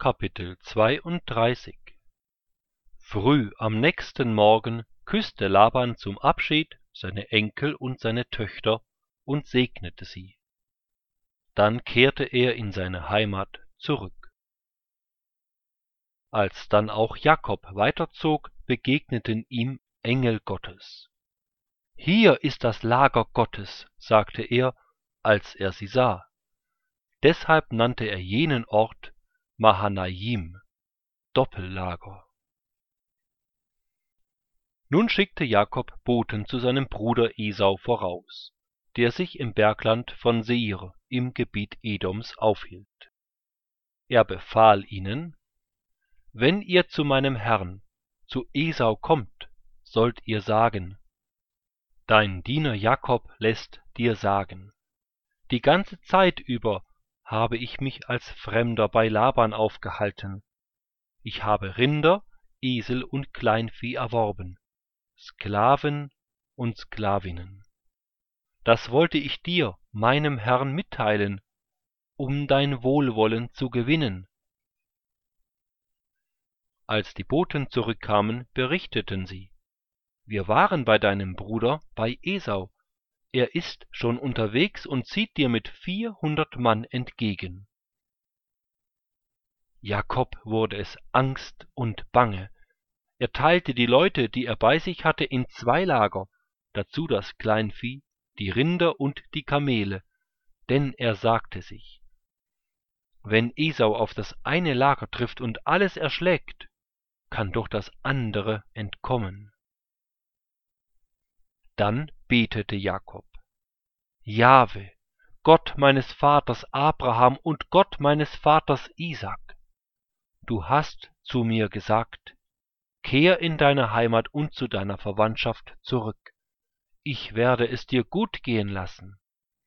Kapitel 32. Früh am nächsten Morgen küßte Laban zum Abschied seine Enkel und seine Töchter und segnete sie. Dann kehrte er in seine Heimat zurück. Als dann auch Jakob weiterzog, begegneten ihm Engel Gottes. »Hier ist das Lager Gottes«, sagte er, als er sie sah. Deshalb nannte er jenen Ort Mahanaim, Doppellager. Nun schickte Jakob Boten zu seinem Bruder Esau voraus, der sich im Bergland von Seir im Gebiet Edoms aufhielt. Er befahl ihnen: »Wenn ihr zu meinem Herrn, zu Esau kommt, sollt ihr sagen: Dein Diener Jakob lässt dir sagen: Die ganze Zeit über habe ich mich als Fremder bei Laban aufgehalten. Ich habe Rinder, Esel und Kleinvieh erworben, Sklaven und Sklavinnen. Das wollte ich dir, meinem Herrn, mitteilen, um dein Wohlwollen zu gewinnen.« Als die Boten zurückkamen, berichteten sie: »Wir waren bei deinem Bruder, bei Esau. Er ist schon unterwegs und zieht dir mit 400 Mann entgegen.« Jakob wurde es Angst und Bange. Er teilte die Leute, die er bei sich hatte, in 2 Lager, dazu das Kleinvieh, die Rinder und die Kamele, denn er sagte sich: Wenn Esau auf das eine Lager trifft und alles erschlägt, kann doch das andere entkommen. Dann betete Jakob: »Jahwe, Gott meines Vaters Abraham und Gott meines Vaters Isaak, du hast zu mir gesagt: Kehr in deine Heimat und zu deiner Verwandtschaft zurück. Ich werde es dir gut gehen lassen.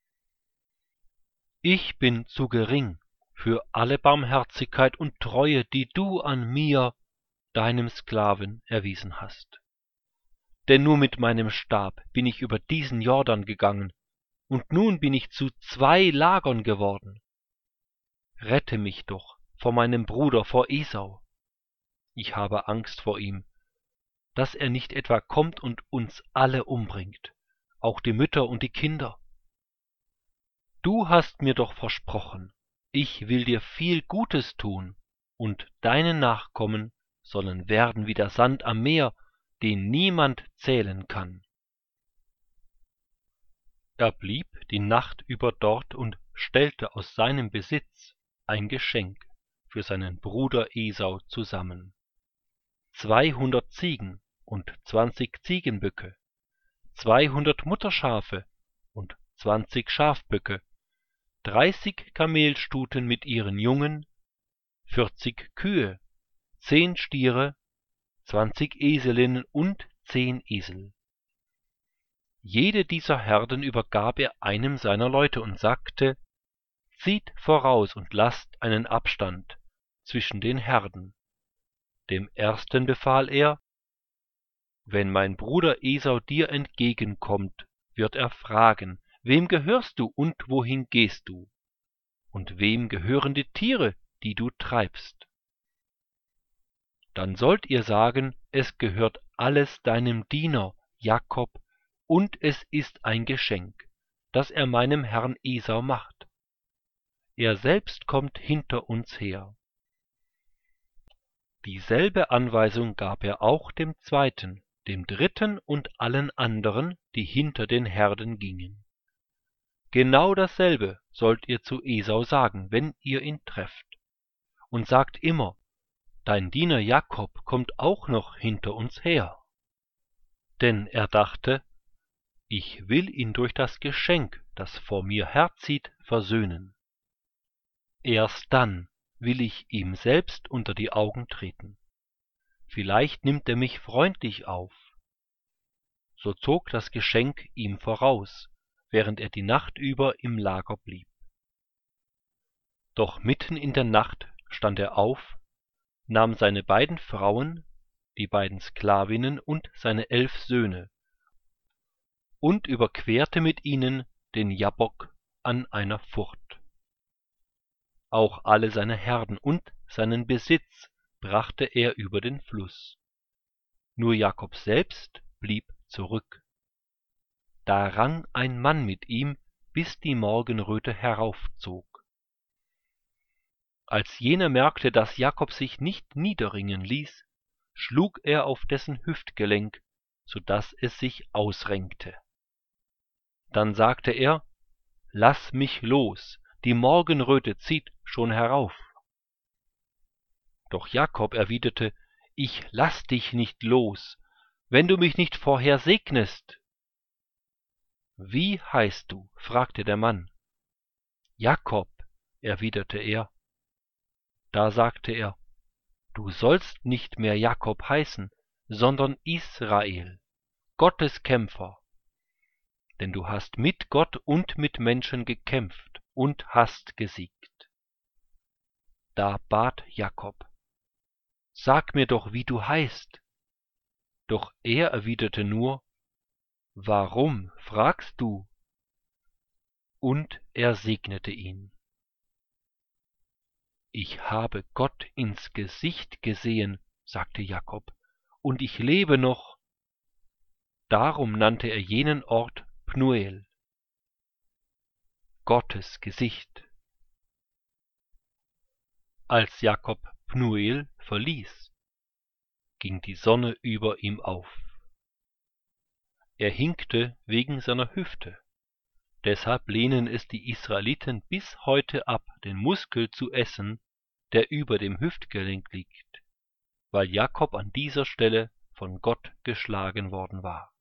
Ich bin zu gering für alle Barmherzigkeit und Treue, die du an mir, deinem Sklaven, erwiesen hast. Denn nur mit meinem Stab bin ich über diesen Jordan gegangen, und nun bin ich zu 2 Lagern geworden. Rette mich doch vor meinem Bruder, vor Esau. Ich habe Angst vor ihm, dass er nicht etwa kommt und uns alle umbringt, auch die Mütter und die Kinder. Du hast mir doch versprochen, ich will dir viel Gutes tun, und deine Nachkommen sollen werden wie der Sand am Meer, den niemand zählen kann.« Er blieb die Nacht über dort und stellte aus seinem Besitz ein Geschenk für seinen Bruder Esau zusammen: 200 Ziegen und 20 Ziegenböcke, 200 Mutterschafe und 20 Schafböcke, 30 Kamelstuten mit ihren Jungen, 40 Kühe, 10 Stiere, 20 Eselinnen und 10 Esel. Jede dieser Herden übergab er einem seiner Leute und sagte: »Zieht voraus und lasst einen Abstand zwischen den Herden.« Dem ersten befahl er: »Wenn mein Bruder Esau dir entgegenkommt, wird er fragen: Wem gehörst du und wohin gehst du? Und wem gehören die Tiere, die du treibst? Dann sollt ihr sagen: Es gehört alles deinem Diener Jakob, und es ist ein Geschenk, das er meinem Herrn Esau macht. Er selbst kommt hinter uns her.« Dieselbe Anweisung gab er auch dem zweiten, dem dritten und allen anderen, die hinter den Herden gingen. Genau dasselbe sollt ihr zu Esau sagen, wenn ihr ihn trefft. Und sagt immer: Dein Diener Jakob kommt auch noch hinter uns her. Denn er dachte: Ich will ihn durch das Geschenk, das vor mir herzieht, versöhnen. Erst dann will ich ihm selbst unter die Augen treten. Vielleicht nimmt er mich freundlich auf. So zog das Geschenk ihm voraus, während er die Nacht über im Lager blieb. Doch mitten in der Nacht stand er auf, nahm seine 2 Frauen, die 2 Sklavinnen und seine 11 Söhne und überquerte mit ihnen den Jabbok an einer Furt. auch alle seine Herden und seinen Besitz brachte er über den Fluss. Nur Jakob selbst blieb zurück. Da rang ein Mann mit ihm, bis die Morgenröte heraufzog. Als jener merkte, dass Jakob sich nicht niederringen ließ, schlug er auf dessen Hüftgelenk, so daß es sich ausrenkte. Dann sagte er: »Lass mich los, die Morgenröte zieht schon herauf.« Doch Jakob erwiderte: »Ich lass dich nicht los, wenn du mich nicht vorher segnest.« »Wie heißt du?« fragte der Mann. »Jakob«, erwiderte er. Da sagte er: »Du sollst nicht mehr Jakob heißen, sondern Israel, Gottes Kämpfer. Denn du hast mit Gott und mit Menschen gekämpft und hast gesiegt.« Da bat Jakob: »Sag mir doch, wie du heißt.« Doch er erwiderte nur: »Warum fragst du?« Und er segnete ihn. »Ich habe Gott ins Gesicht gesehen«, sagte Jakob, »und ich lebe noch.« Darum nannte er jenen Ort Pnuel, Gottes Gesicht. Als Jakob Pnuel verließ, ging die Sonne über ihm auf. Er hinkte wegen seiner Hüfte. Deshalb lehnen es die Israeliten bis heute ab, den Muskel zu essen, der über dem Hüftgelenk liegt, weil Jakob an dieser Stelle von Gott geschlagen worden war.